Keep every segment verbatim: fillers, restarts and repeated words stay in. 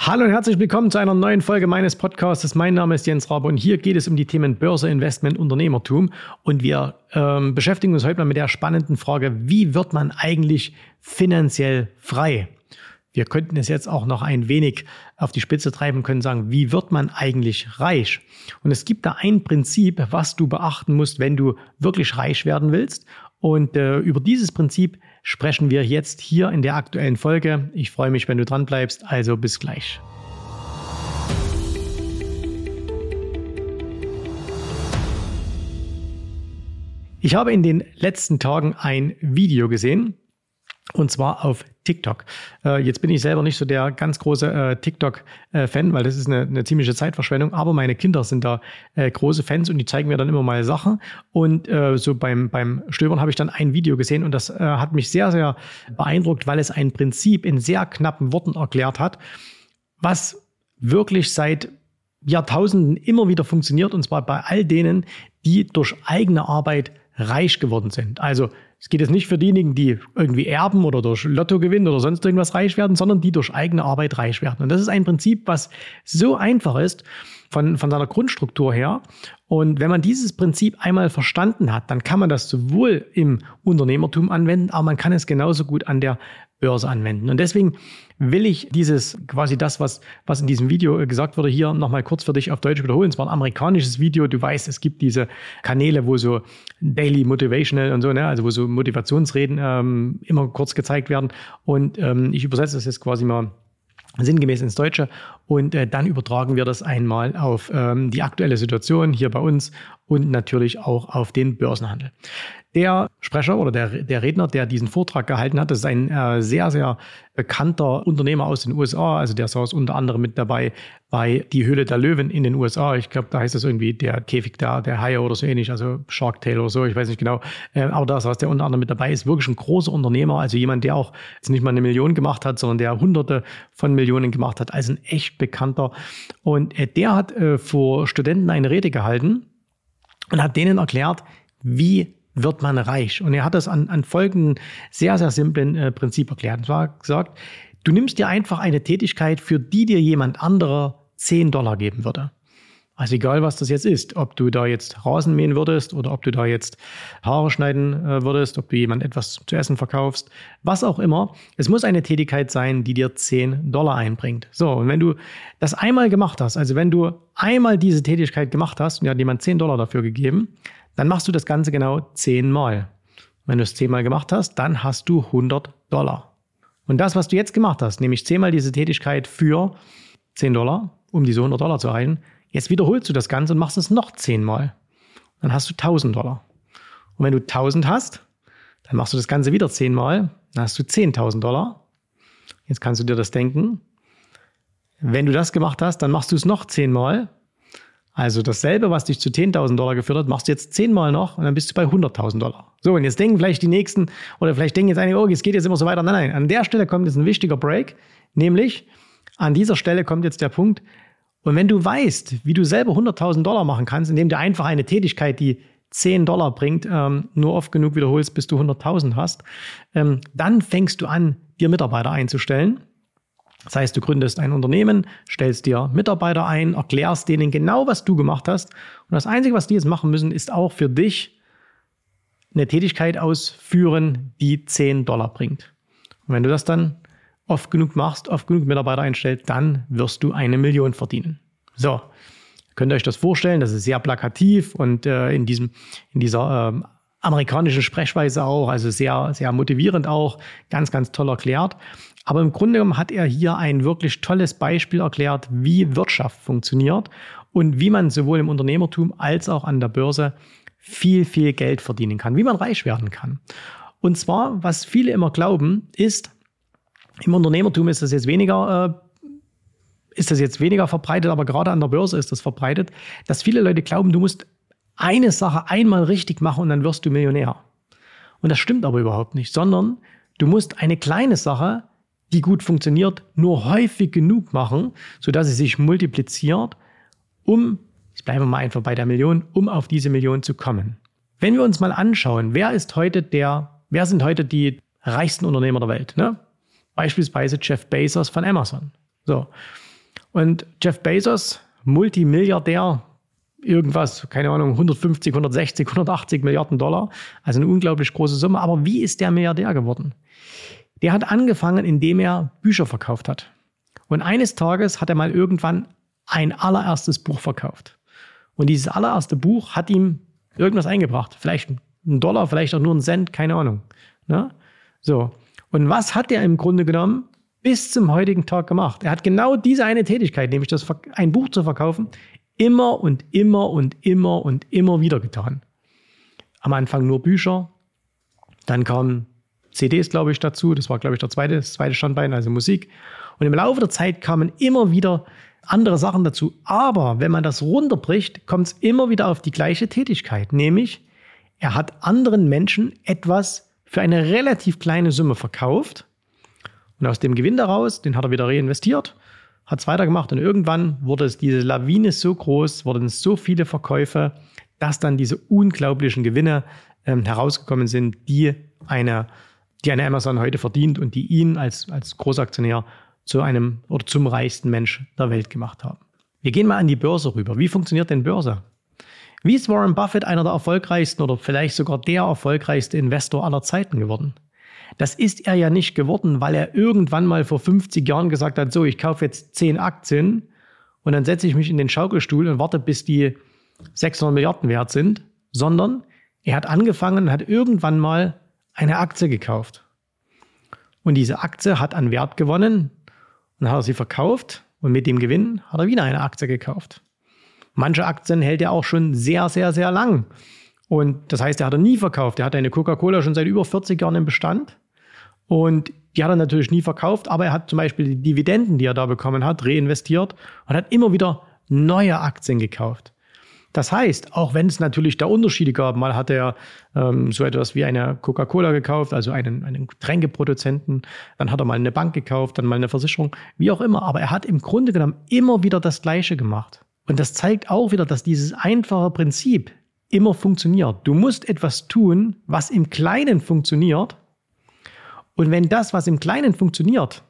Hallo und herzlich willkommen zu einer neuen Folge meines Podcasts. Mein Name ist Jens Rabe und hier geht es um die Themen Börse, Investment, Unternehmertum. Und wir ähm, beschäftigen uns heute mal mit der spannenden Frage, wie wird man eigentlich finanziell frei? Wir könnten es jetzt auch noch ein wenig auf die Spitze treiben und können sagen, wie wird man eigentlich reich? Und es gibt da ein Prinzip, was du beachten musst, wenn du wirklich reich werden willst. Und äh, über dieses Prinzip sprechen wir jetzt hier in der aktuellen Folge. Ich freue mich, wenn du dran bleibst. Also bis gleich. Ich habe in den letzten Tagen ein Video gesehen. Und zwar auf TikTok. Äh, jetzt bin ich selber nicht so der ganz große äh, TikTok-Fan, weil das ist eine, eine ziemliche Zeitverschwendung. Aber meine Kinder sind da äh, große Fans und die zeigen mir dann immer mal Sachen. Und äh, so beim, beim Stöbern habe ich dann ein Video gesehen und das äh, hat mich sehr, sehr beeindruckt, weil es ein Prinzip in sehr knappen Worten erklärt hat, was wirklich seit Jahrtausenden immer wieder funktioniert. Und zwar bei all denen, die durch eigene Arbeit reich geworden sind. Also es geht jetzt nicht für diejenigen, die irgendwie erben oder durch Lotto gewinnen oder sonst irgendwas reich werden, sondern die durch eigene Arbeit reich werden. Und das ist ein Prinzip, was so einfach ist von, von seiner Grundstruktur her. Und wenn man dieses Prinzip einmal verstanden hat, dann kann man das sowohl im Unternehmertum anwenden, aber man kann es genauso gut an der Börse anwenden. Und deswegen will ich dieses, quasi das, was, was in diesem Video gesagt wurde, hier nochmal kurz für dich auf Deutsch wiederholen. Es war ein amerikanisches Video. Du weißt, es gibt diese Kanäle, wo so Daily Motivational und so, ne, also wo so Motivationsreden ähm, immer kurz gezeigt werden. Und ähm, ich übersetze das jetzt quasi mal sinngemäß ins Deutsche und äh, dann übertragen wir das einmal auf ähm, die aktuelle Situation hier bei uns und natürlich auch auf den Börsenhandel. Der Sprecher oder der, der Redner, der diesen Vortrag gehalten hat, das ist ein äh, sehr, sehr bekannter Unternehmer aus den U S A. Also der saß unter anderem mit dabei bei Die Höhle der Löwen in den U S A. Ich glaube, da heißt das irgendwie der Käfig der, der Haie oder so ähnlich, also Shark Tale oder so, ich weiß nicht genau. Äh, aber da saß der unter anderem mit dabei, ist wirklich ein großer Unternehmer, also jemand, der auch jetzt nicht mal eine Million gemacht hat, sondern der Hunderte von Millionen gemacht hat, also ein echt bekannter. Und äh, der hat äh, vor Studenten eine Rede gehalten und hat denen erklärt, wie wird man reich. Und er hat das an, an folgenden sehr, sehr simplen äh, Prinzip erklärt. Und zwar gesagt, du nimmst dir einfach eine Tätigkeit, für die dir jemand anderer zehn Dollar geben würde. Also egal, was das jetzt ist, ob du da jetzt Rasen mähen würdest oder ob du da jetzt Haare schneiden äh, würdest, ob du jemand etwas zu essen verkaufst, was auch immer. Es muss eine Tätigkeit sein, die dir zehn Dollar einbringt. So, und wenn du das einmal gemacht hast, also wenn du einmal diese Tätigkeit gemacht hast und dir hat jemand zehn Dollar dafür gegeben, dann machst du das Ganze genau zehnmal. Wenn du es zehnmal gemacht hast, dann hast du hundert Dollar. Und das, was du jetzt gemacht hast, nämlich zehnmal diese Tätigkeit für zehn Dollar, um diese hundert Dollar zu erreichen, jetzt wiederholst du das Ganze und machst es noch zehnmal. Dann hast du tausend Dollar. Und wenn du tausend hast, dann machst du das Ganze wieder zehnmal, dann hast du zehntausend Dollar. Jetzt kannst du dir das denken. Wenn du das gemacht hast, dann machst du es noch zehnmal. Also dasselbe, was dich zu zehntausend Dollar geführt hat, machst du jetzt zehnmal noch und dann bist du bei hunderttausend Dollar. So, und jetzt denken vielleicht die Nächsten, oder vielleicht denken jetzt einige, oh, es geht jetzt immer so weiter. Nein, nein, an der Stelle kommt jetzt ein wichtiger Break, nämlich an dieser Stelle kommt jetzt der Punkt, und wenn du weißt, wie du selber hunderttausend Dollar machen kannst, indem du einfach eine Tätigkeit, die zehn Dollar bringt, ähm, nur oft genug wiederholst, bis du hunderttausend hast, ähm, dann fängst du an, dir Mitarbeiter einzustellen. Das heißt, du gründest ein Unternehmen, stellst dir Mitarbeiter ein, erklärst denen genau, was du gemacht hast. Und das Einzige, was die jetzt machen müssen, ist auch für dich eine Tätigkeit ausführen, die zehn Dollar bringt. Und wenn du das dann oft genug machst, oft genug Mitarbeiter einstellst, dann wirst du eine Million verdienen. So, könnt ihr euch das vorstellen? Das ist sehr plakativ und äh, in diesem, in dieser äh, amerikanischen Sprechweise auch, also sehr, sehr motivierend auch, ganz, ganz toll erklärt. Aber im Grunde genommen hat er hier ein wirklich tolles Beispiel erklärt, wie Wirtschaft funktioniert und wie man sowohl im Unternehmertum als auch an der Börse viel, viel Geld verdienen kann, wie man reich werden kann. Und zwar, was viele immer glauben, ist, im Unternehmertum ist das jetzt weniger, äh, ist das jetzt weniger verbreitet, aber gerade an der Börse ist das verbreitet, dass viele Leute glauben, du musst eine Sache einmal richtig machen und dann wirst du Millionär. Und das stimmt aber überhaupt nicht, sondern du musst eine kleine Sache, die gut funktioniert, nur häufig genug machen, sodass sie sich multipliziert, um, jetzt bleiben wir mal einfach bei der Million, um auf diese Million zu kommen. Wenn wir uns mal anschauen, wer ist heute der, wer sind heute die reichsten Unternehmer der Welt, ne? Beispielsweise Jeff Bezos von Amazon. So. Und Jeff Bezos, Multimilliardär, irgendwas, keine Ahnung, hundertfünfzig, hundertsechzig, hundertachtzig Milliarden Dollar, also eine unglaublich große Summe. Aber wie ist der Milliardär geworden? Der hat angefangen, indem er Bücher verkauft hat. Und eines Tages hat er mal irgendwann ein allererstes Buch verkauft. Und dieses allererste Buch hat ihm irgendwas eingebracht. Vielleicht ein Dollar, vielleicht auch nur ein Cent, keine Ahnung. Ne? So. Und was hat er im Grunde genommen bis zum heutigen Tag gemacht? Er hat genau diese eine Tätigkeit, nämlich das, ein Buch zu verkaufen, immer und immer und immer und immer wieder getan. Am Anfang nur Bücher, dann kamen C Ds, glaube ich, dazu. Das war, glaube ich, der zweite, das zweite Standbein, also Musik. Und im Laufe der Zeit kamen immer wieder andere Sachen dazu. Aber wenn man das runterbricht, kommt es immer wieder auf die gleiche Tätigkeit. Nämlich, er hat anderen Menschen etwas für eine relativ kleine Summe verkauft. Und aus dem Gewinn daraus, den hat er wieder reinvestiert, hat es weitergemacht. Und irgendwann wurde es, diese Lawine so groß, wurden es so viele Verkäufe, dass dann diese unglaublichen Gewinne ähm, herausgekommen sind, die eine, die eine Amazon heute verdient und die ihn als, als Großaktionär zu einem oder zum reichsten Mensch der Welt gemacht haben. Wir gehen mal an die Börse rüber. Wie funktioniert denn Börse? Wie ist Warren Buffett einer der erfolgreichsten oder vielleicht sogar der erfolgreichste Investor aller Zeiten geworden? Das ist er ja nicht geworden, weil er irgendwann mal vor fünfzig Jahren gesagt hat, so, ich kaufe jetzt zehn Aktien und dann setze ich mich in den Schaukelstuhl und warte, bis die sechshundert Milliarden wert sind, sondern er hat angefangen und hat irgendwann mal eine Aktie gekauft. Und diese Aktie hat an Wert gewonnen. Und dann hat er sie verkauft und mit dem Gewinn hat er wieder eine Aktie gekauft. Manche Aktien hält er auch schon sehr, sehr, sehr lang. Und das heißt, er hat er nie verkauft. Er hat eine Coca-Cola schon seit über vierzig Jahren im Bestand. Und die hat er natürlich nie verkauft, aber er hat zum Beispiel die Dividenden, die er da bekommen hat, reinvestiert und hat immer wieder neue Aktien gekauft. Das heißt, auch wenn es natürlich da Unterschiede gab, mal hat er ähm, so etwas wie eine Coca-Cola gekauft, also einen, einen Getränkeproduzenten, dann hat er mal eine Bank gekauft, dann mal eine Versicherung, wie auch immer. Aber er hat im Grunde genommen immer wieder das Gleiche gemacht. Und das zeigt auch wieder, dass dieses einfache Prinzip immer funktioniert. Du musst etwas tun, was im Kleinen funktioniert. Und wenn das, was im Kleinen funktioniert,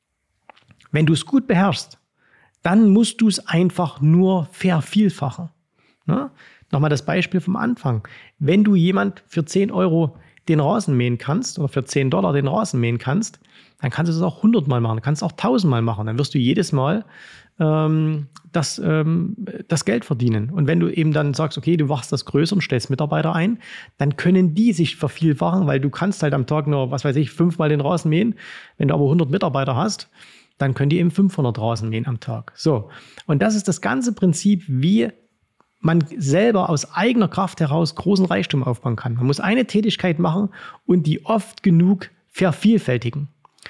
wenn du es gut beherrschst, dann musst du es einfach nur vervielfachen. Ne? Nochmal das Beispiel vom Anfang. Wenn du jemand für zehn Euro den Rasen mähen kannst oder für zehn Dollar den Rasen mähen kannst, dann kannst du das auch hundert Mal machen, kannst auch tausend Mal machen. Dann wirst du jedes Mal ähm, das, ähm, das Geld verdienen. Und wenn du eben dann sagst, okay, du machst das größer und stellst Mitarbeiter ein, dann können die sich vervielfachen, weil du kannst halt am Tag nur, was weiß ich, fünfmal den Rasen mähen. Wenn du aber hundert Mitarbeiter hast, dann können die eben fünfhundert Rasen mähen am Tag. So. Und das ist das ganze Prinzip, wie man selber aus eigener Kraft heraus großen Reichtum aufbauen kann. Man muss eine Tätigkeit machen und die oft genug vervielfältigen.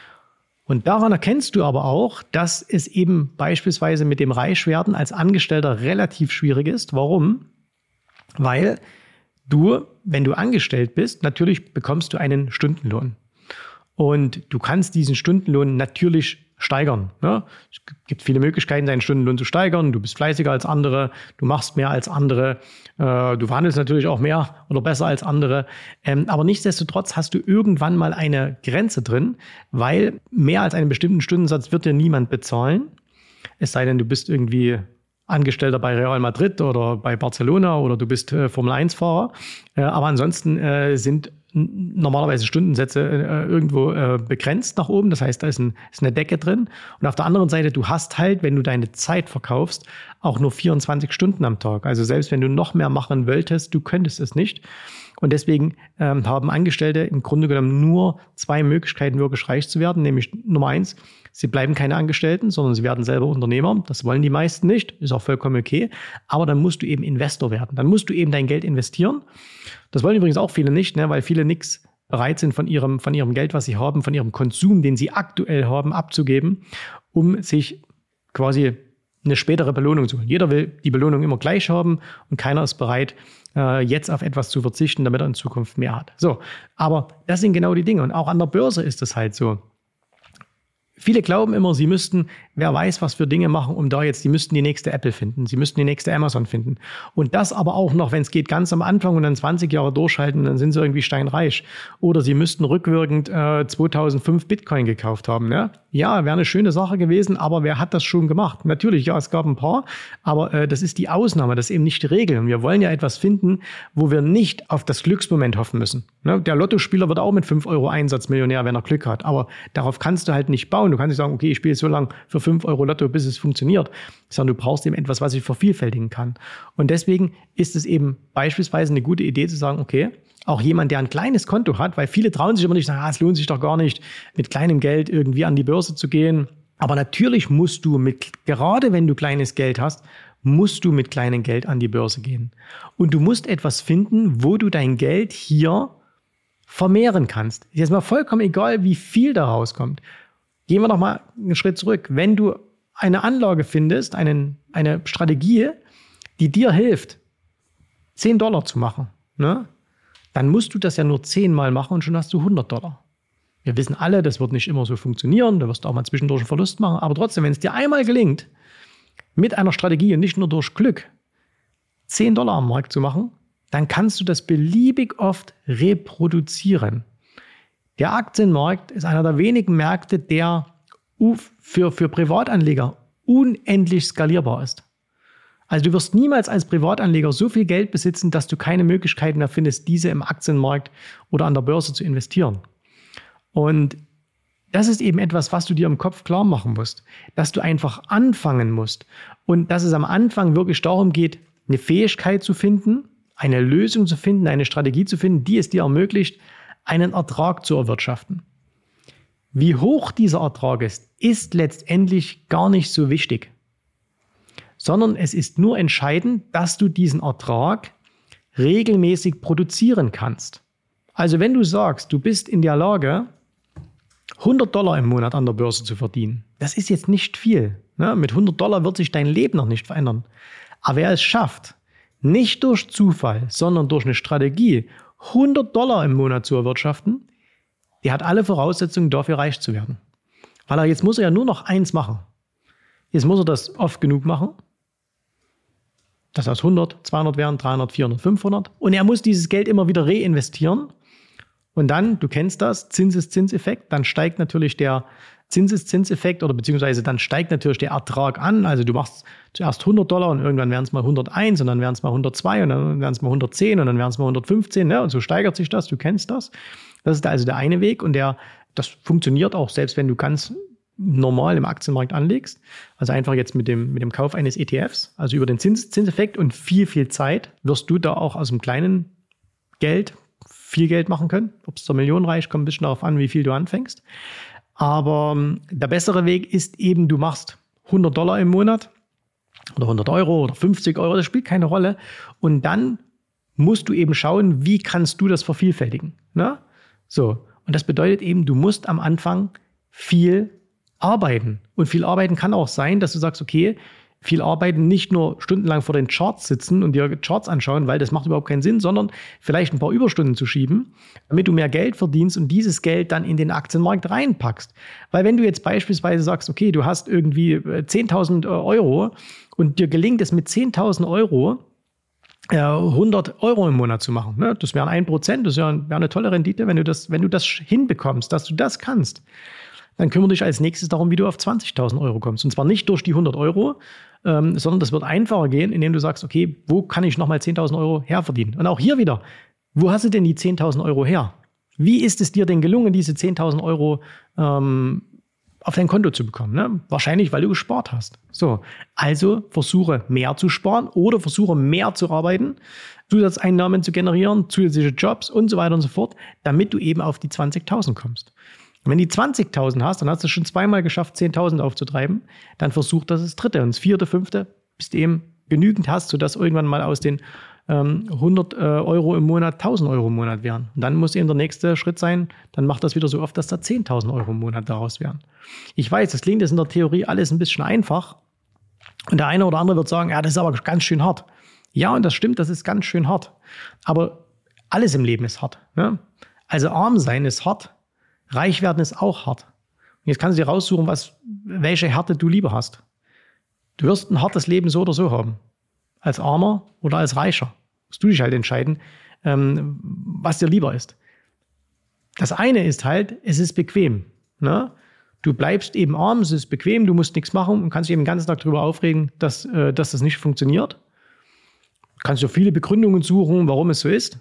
Und daran erkennst du aber auch, dass es eben beispielsweise mit dem Reichwerden als Angestellter relativ schwierig ist. Warum? Weil du, wenn du angestellt bist, natürlich bekommst du einen Stundenlohn. Und du kannst diesen Stundenlohn natürlich steigern. Ne? Es gibt viele Möglichkeiten, deinen Stundenlohn zu steigern. Du bist fleißiger als andere, du machst mehr als andere, äh, du verhandelst natürlich auch mehr oder besser als andere. Ähm, aber nichtsdestotrotz hast du irgendwann mal eine Grenze drin, weil mehr als einen bestimmten Stundensatz wird dir niemand bezahlen. Es sei denn, du bist irgendwie Angestellter bei Real Madrid oder bei Barcelona oder du bist äh, Formel eins Fahrer. Äh, aber ansonsten äh, sind normalerweise Stundensätze äh, irgendwo äh, begrenzt nach oben. Das heißt, da ist, ein, ist eine Decke drin. Und auf der anderen Seite, du hast halt, wenn du deine Zeit verkaufst, auch nur vierundzwanzig Stunden am Tag. Also selbst wenn du noch mehr machen wolltest, du könntest es nicht. Und deswegen ähm, haben Angestellte im Grunde genommen nur zwei Möglichkeiten, wirklich reich zu werden. Nämlich Nummer eins, sie bleiben keine Angestellten, sondern sie werden selber Unternehmer. Das wollen die meisten nicht, ist auch vollkommen okay. Aber dann musst du eben Investor werden. Dann musst du eben dein Geld investieren. Das wollen übrigens auch viele nicht, ne, weil viele nichts bereit sind, von ihrem, von ihrem Geld, was sie haben, von ihrem Konsum, den sie aktuell haben, abzugeben, um sich quasi eine spätere Belohnung zu holen. Jeder will die Belohnung immer gleich haben und keiner ist bereit, äh, jetzt auf etwas zu verzichten, damit er in Zukunft mehr hat. So, aber das sind genau die Dinge. Und auch an der Börse ist es halt so. Viele glauben immer, sie müssten, wer weiß, was für Dinge machen, um da jetzt, sie müssten die nächste Apple finden, sie müssten die nächste Amazon finden. Und das aber auch noch, wenn es geht, ganz am Anfang und dann zwanzig Jahre durchhalten, dann sind sie irgendwie steinreich. Oder sie müssten rückwirkend äh, zweitausendfünf Bitcoin gekauft haben. Ne? Ja, wäre eine schöne Sache gewesen, aber wer hat das schon gemacht? Natürlich, ja, es gab ein paar, aber äh, das ist die Ausnahme, das ist eben nicht die Regel. Und wir wollen ja etwas finden, wo wir nicht auf das Glücksmoment hoffen müssen. Ne? Der Lottospieler wird auch mit fünf Euro Einsatz Millionär, wenn er Glück hat. Aber darauf kannst du halt nicht bauen. Du kannst nicht sagen, okay, ich spiele so lange für fünf Euro Lotto, bis es funktioniert. Sondern du brauchst eben etwas, was ich vervielfältigen kann. Und deswegen ist es eben beispielsweise eine gute Idee zu sagen, okay, auch jemand, der ein kleines Konto hat, weil viele trauen sich immer nicht, sagen, ah, es lohnt sich doch gar nicht, mit kleinem Geld irgendwie an die Börse zu gehen. Aber natürlich musst du mit, gerade wenn du kleines Geld hast, musst du mit kleinem Geld an die Börse gehen. Und du musst etwas finden, wo du dein Geld hier vermehren kannst. Ist jetzt mal vollkommen egal, wie viel da rauskommt. Gehen wir noch mal einen Schritt zurück. Wenn du eine Anlage findest, einen, eine Strategie, die dir hilft, zehn Dollar zu machen, ne, dann musst du das ja nur zehnmal machen und schon hast du hundert Dollar. Wir wissen alle, das wird nicht immer so funktionieren, da wirst du auch mal zwischendurch einen Verlust machen, aber trotzdem, wenn es dir einmal gelingt, mit einer Strategie und nicht nur durch Glück zehn Dollar am Markt zu machen, dann kannst du das beliebig oft reproduzieren. Der Aktienmarkt ist einer der wenigen Märkte, der für, für Privatanleger unendlich skalierbar ist. Also du wirst niemals als Privatanleger so viel Geld besitzen, dass du keine Möglichkeiten mehr findest, diese im Aktienmarkt oder an der Börse zu investieren. Und das ist eben etwas, was du dir im Kopf klar machen musst, dass du einfach anfangen musst und dass es am Anfang wirklich darum geht, eine Fähigkeit zu finden, eine Lösung zu finden, eine Strategie zu finden, die es dir ermöglicht, einen Ertrag zu erwirtschaften. Wie hoch dieser Ertrag ist, ist letztendlich gar nicht so wichtig, sondern es ist nur entscheidend, dass du diesen Ertrag regelmäßig produzieren kannst. Also wenn du sagst, du bist in der Lage, hundert Dollar im Monat an der Börse zu verdienen, das ist jetzt nicht viel. Ne? Mit hundert Dollar wird sich dein Leben noch nicht verändern. Aber wer es schafft, nicht durch Zufall, sondern durch eine Strategie, hundert Dollar im Monat zu erwirtschaften, der hat alle Voraussetzungen dafür, reich zu werden. Weil er jetzt muss er ja nur noch eins machen. Jetzt muss er das oft genug machen, dass aus hundert, zweihundert werden, dreihundert, vierhundert, fünfhundert. Und er muss dieses Geld immer wieder reinvestieren. Und dann, du kennst das, Zinseszinseffekt, dann steigt natürlich der Zinseszinseffekt oder beziehungsweise dann steigt natürlich der Ertrag an. Also du machst zuerst hundert Dollar und irgendwann werden es mal hunderteins und dann werden es mal hundertzwei und dann werden es mal hundertzehn und dann werden es mal hundertfünfzehn. Ne? Und so steigert sich das, du kennst das. Das ist also der eine Weg und der, das funktioniert auch, selbst wenn du ganz normal im Aktienmarkt anlegst. Also einfach jetzt mit dem, mit dem Kauf eines E T Fs, also über den Zins, Zinseffekt und viel, viel Zeit wirst du da auch aus dem kleinen Geld viel Geld machen können. Ob es zur Million reicht, kommt ein bisschen darauf an, wie viel du anfängst. Aber der bessere Weg ist eben, du machst hundert Dollar im Monat oder hundert Euro oder fünfzig Euro, das spielt keine Rolle. Und dann musst du eben schauen, wie kannst du das vervielfältigen. Ne? So. Und das bedeutet eben, du musst am Anfang viel arbeiten. Und viel arbeiten kann auch sein, dass du sagst, okay, viel arbeiten, nicht nur stundenlang vor den Charts sitzen und dir Charts anschauen, weil das macht überhaupt keinen Sinn, sondern vielleicht ein paar Überstunden zu schieben, damit du mehr Geld verdienst und dieses Geld dann in den Aktienmarkt reinpackst. Weil wenn du jetzt beispielsweise sagst, okay, du hast irgendwie zehntausend Euro und dir gelingt es mit zehntausend Euro hundert Euro im Monat zu machen, ne? Das wären ein Prozent, das wäre eine tolle Rendite, wenn du das, wenn du das hinbekommst, dass du das kannst. Dann kümmere dich als nächstes darum, wie du auf zwanzigtausend Euro kommst. Und zwar nicht durch die hundert Euro, ähm, sondern das wird einfacher gehen, indem du sagst, okay, wo kann ich nochmal zehntausend Euro herverdienen? Und auch hier wieder, wo hast du denn die zehntausend Euro her? Wie ist es dir denn gelungen, diese zehntausend Euro ähm, auf dein Konto zu bekommen? Ne? Wahrscheinlich, weil du gespart hast. So, also versuche mehr zu sparen oder versuche mehr zu arbeiten, Zusatzeinnahmen zu generieren, zusätzliche Jobs und so weiter und so fort, damit du eben auf die zwanzigtausend kommst. Und wenn du zwanzigtausend hast, dann hast du schon zweimal geschafft, zehntausend aufzutreiben, dann versuch das das dritte und das vierte, fünfte, bis du eben genügend hast, sodass irgendwann mal aus den ähm, hundert äh, Euro im Monat tausend Euro im Monat wären. Und dann muss eben der nächste Schritt sein, dann mach das wieder so oft, dass da zehntausend Euro im Monat daraus wären. Ich weiß, das klingt jetzt in der Theorie alles ein bisschen einfach und der eine oder andere wird sagen, ja, das ist aber ganz schön hart. Ja, und das stimmt, das ist ganz schön hart. Aber alles im Leben ist hart. Ne? Also arm sein ist hart. Reich werden ist auch hart. Jetzt kannst du dir raussuchen, was, welche Härte du lieber hast. Du wirst ein hartes Leben so oder so haben. Als Armer oder als Reicher. Musst du dich halt entscheiden, ähm, was dir lieber ist. Das eine ist halt, es ist bequem. Ne? Du bleibst eben arm, es ist bequem, du musst nichts machen und kannst dich eben den ganzen Tag darüber aufregen, dass, äh, dass das nicht funktioniert. Du kannst dir viele Begründungen suchen, warum es so ist.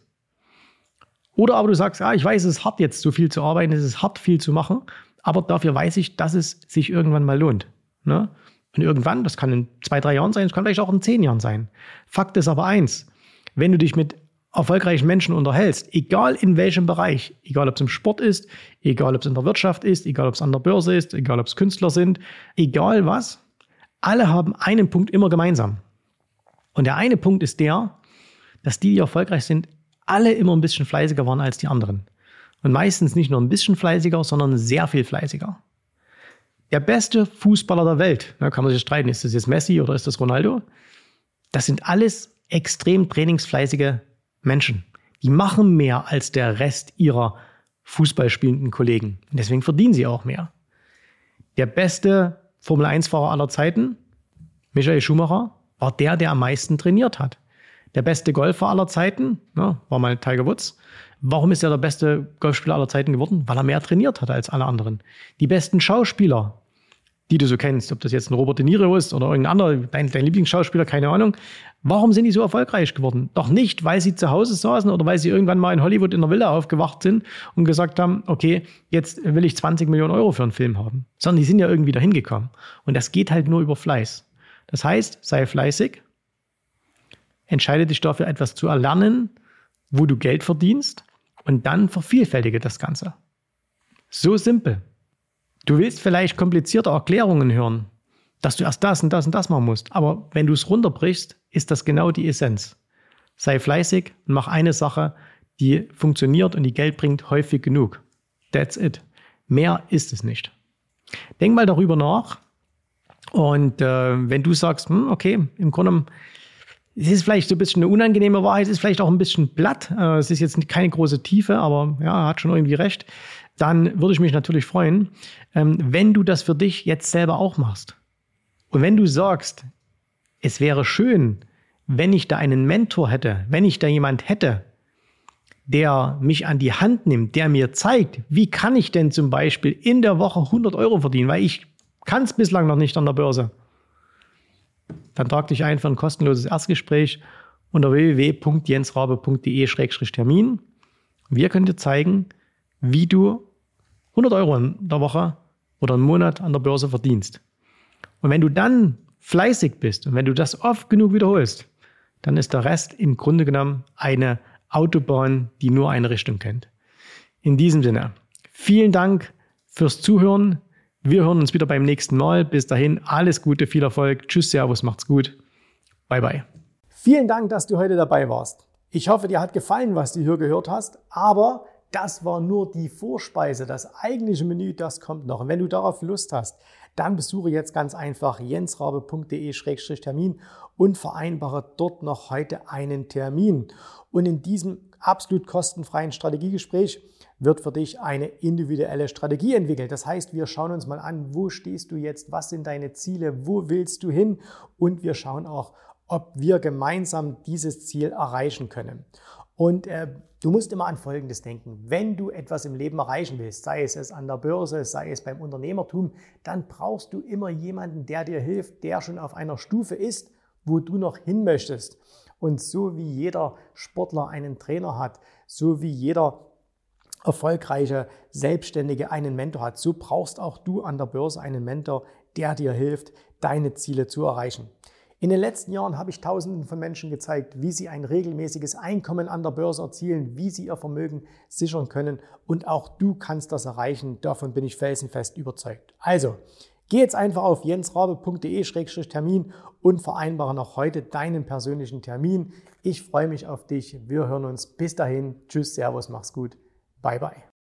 Oder aber du sagst, ja, ich weiß, es ist hart jetzt so viel zu arbeiten, es ist hart viel zu machen, aber dafür weiß ich, dass es sich irgendwann mal lohnt. Ne? Und irgendwann, das kann in zwei, drei Jahren sein, das kann vielleicht auch in zehn Jahren sein. Fakt ist aber eins, wenn du dich mit erfolgreichen Menschen unterhältst, egal in welchem Bereich, egal ob es im Sport ist, egal ob es in der Wirtschaft ist, egal ob es an der Börse ist, egal ob es Künstler sind, egal was, alle haben einen Punkt immer gemeinsam. Und der eine Punkt ist der, dass die, die erfolgreich sind, alle immer ein bisschen fleißiger waren als die anderen. Und meistens nicht nur ein bisschen fleißiger, sondern sehr viel fleißiger. Der beste Fußballer der Welt, da kann man sich streiten, ist das jetzt Messi oder ist das Ronaldo? Das sind alles extrem trainingsfleißige Menschen. Die machen mehr als der Rest ihrer fußballspielenden Kollegen. Und deswegen verdienen sie auch mehr. Der beste Formel eins Fahrer aller Zeiten, Michael Schumacher, war der, der am meisten trainiert hat. Der beste Golfer aller Zeiten, ja, war mal Tiger Woods. Warum ist er der beste Golfspieler aller Zeiten geworden? Weil er mehr trainiert hat als alle anderen. Die besten Schauspieler, die du so kennst, ob das jetzt ein Robert De Niro ist oder irgendein anderer, dein, dein Lieblingsschauspieler, keine Ahnung. Warum sind die so erfolgreich geworden? Doch nicht, weil sie zu Hause saßen oder weil sie irgendwann mal in Hollywood in der Villa aufgewacht sind und gesagt haben, okay, jetzt will ich zwanzig Millionen Euro für einen Film haben. Sondern die sind ja irgendwie dahin gekommen. Und das geht halt nur über Fleiß. Das heißt, sei fleißig, entscheide dich dafür, etwas zu erlernen, wo du Geld verdienst und dann vervielfältige das Ganze. So simpel. Du willst vielleicht komplizierte Erklärungen hören, dass du erst das und das und das machen musst. Aber wenn du es runterbrichst, ist das genau die Essenz. Sei fleißig und mach eine Sache, die funktioniert und die Geld bringt, häufig genug. That's it. Mehr ist es nicht. Denk mal darüber nach. Und äh, wenn du sagst, hm, okay, im Grunde es ist vielleicht so ein bisschen eine unangenehme Wahrheit, es ist vielleicht auch ein bisschen platt, äh, es ist jetzt keine große Tiefe, aber ja, hat schon irgendwie recht, dann würde ich mich natürlich freuen, ähm, wenn du das für dich jetzt selber auch machst. Und wenn du sagst, es wäre schön, wenn ich da einen Mentor hätte, wenn ich da jemand hätte, der mich an die Hand nimmt, der mir zeigt, wie kann ich denn zum Beispiel in der Woche hundert Euro verdienen, weil ich kann es bislang noch nicht an der Börse. Dann trag dich ein für ein kostenloses Erstgespräch unter w w w punkt jensrabe punkt de Schrägstrich Termin. Wir können dir zeigen, wie du hundert Euro in der Woche oder im Monat an der Börse verdienst. Und wenn du dann fleißig bist und wenn du das oft genug wiederholst, dann ist der Rest im Grunde genommen eine Autobahn, die nur eine Richtung kennt. In diesem Sinne, vielen Dank fürs Zuhören. Wir hören uns wieder beim nächsten Mal. Bis dahin, alles Gute, viel Erfolg. Tschüss, Servus, macht's gut. Bye, bye. Vielen Dank, dass du heute dabei warst. Ich hoffe, dir hat gefallen, was du hier gehört hast, aber das war nur die Vorspeise. Das eigentliche Menü, das kommt noch. Und wenn du darauf Lust hast, dann besuche jetzt ganz einfach jensrabe punkt de Schrägstrich Termin und vereinbare dort noch heute einen Termin. Und in diesem absolut kostenfreien Strategiegespräch wird für dich eine individuelle Strategie entwickelt. Das heißt, wir schauen uns mal an, wo stehst du jetzt, was sind deine Ziele, wo willst du hin und wir schauen auch, ob wir gemeinsam dieses Ziel erreichen können. Und äh, du musst immer an Folgendes denken. Wenn du etwas im Leben erreichen willst, sei es, es an der Börse, sei es beim Unternehmertum, dann brauchst du immer jemanden, der dir hilft, der schon auf einer Stufe ist, wo du noch hin möchtest. Und so wie jeder Sportler einen Trainer hat, so wie jeder erfolgreiche Selbstständige einen Mentor hat, so brauchst auch du an der Börse einen Mentor, der dir hilft, deine Ziele zu erreichen. In den letzten Jahren habe ich Tausenden von Menschen gezeigt, wie sie ein regelmäßiges Einkommen an der Börse erzielen, wie sie ihr Vermögen sichern können und auch du kannst das erreichen. Davon bin ich felsenfest überzeugt. Also, geh jetzt einfach auf jensrabe punkt de Schrägstrich Termin und vereinbare noch heute deinen persönlichen Termin. Ich freue mich auf dich. Wir hören uns. Bis dahin. Tschüss, Servus, mach's gut. Bye, bye.